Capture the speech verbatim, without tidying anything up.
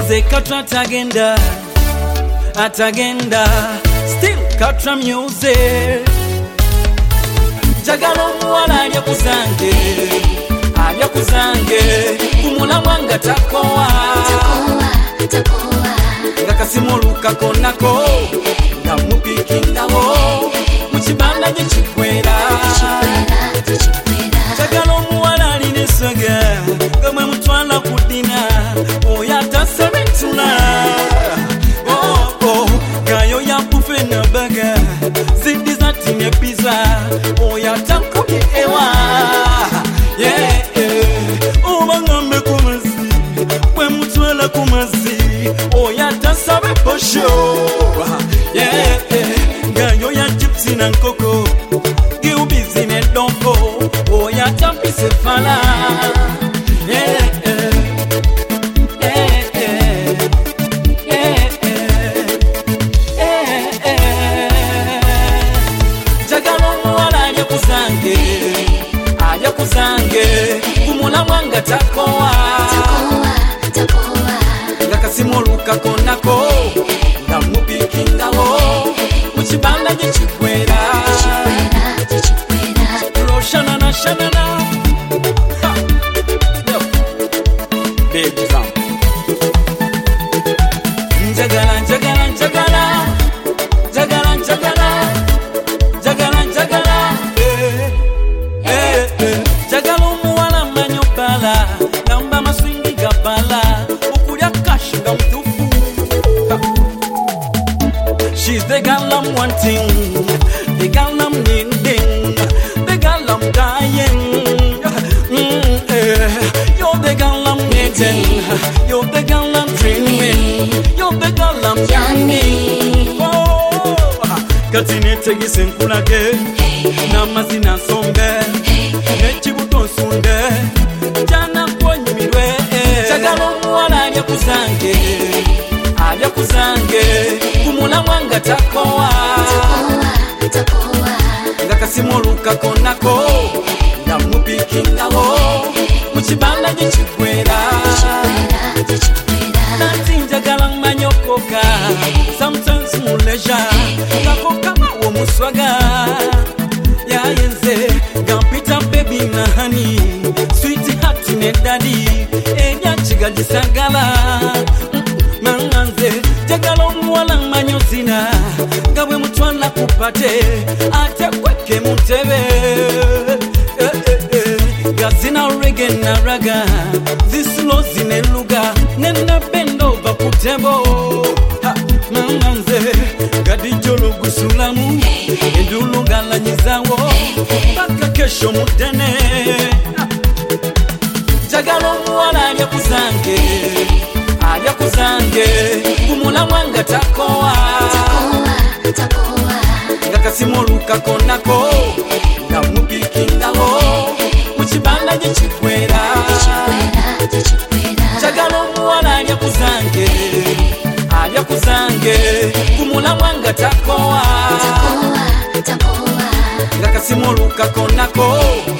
nze Katra atagenda atagenda still Katra music njagala omuwala alya kuzange alya kuzange kumulabwa nga takowa nga kasimulukako nako nga mupikingawo mukibanda gye kikwera njagala omuwala alina essoga nga mwe mutwala ku ddina oyo atasabitula gayo ya bufe na baga zidi za timye pizza oyo atakubye ewa yeah ubangambe kumazi mwe mutwala kumazi oyo atasabe posho yeah gayo ya gypsy na nkoko giubizi ne donko oyo atampise fala yeah alya kuzange kumulabwa nga takowa nga kasimulukako nako nga mupikingawo mukibanda gye kikwera shanana shanana njagala njagala njagala njagala njagala njagala njagala njagala omuwala manyo bala namba maswingi ga bala okulya kashi nga mutufu. She's the girl I'm wanting, the girl I'm needing, the girl I'm dying. Mm, eh. You're the girl I'm needing, you're the girl I'm dreaming, you're the girl I'm yearning. Oh, katine tegise nkulage namazina nsombe nekibuto nsunde jana kwonyimirwe njagala omuwala alya kuzange alya kuzange kumulabwa nga takowa nga kasimulukako nako nga mupikingawo mukibanda gye kikwera nanti njagala manyokoka sometimes muleja ngakokamawo muswaga yayenze gampita baby na honey sweet heart ne daddy enya chigagisagala manganze jagala omuwala manyozina gawe mutwala kupate ate kweke mutebe eh, eh, eh. Gazina reggae na raga this lozi ne luga nena bendo bakutebo manganze gadijolo gusulamu endulu galanyizawo paka kesho mudene jagala omuwala alya kuzange alya kuzange kumulabwa nga takowa nga kasimulukako nako nga mupikingawo mukibanda gye kikwera jagala omuwala alya kuzange alya kuzange kumulabwa nga takowa nga kasimulukako nako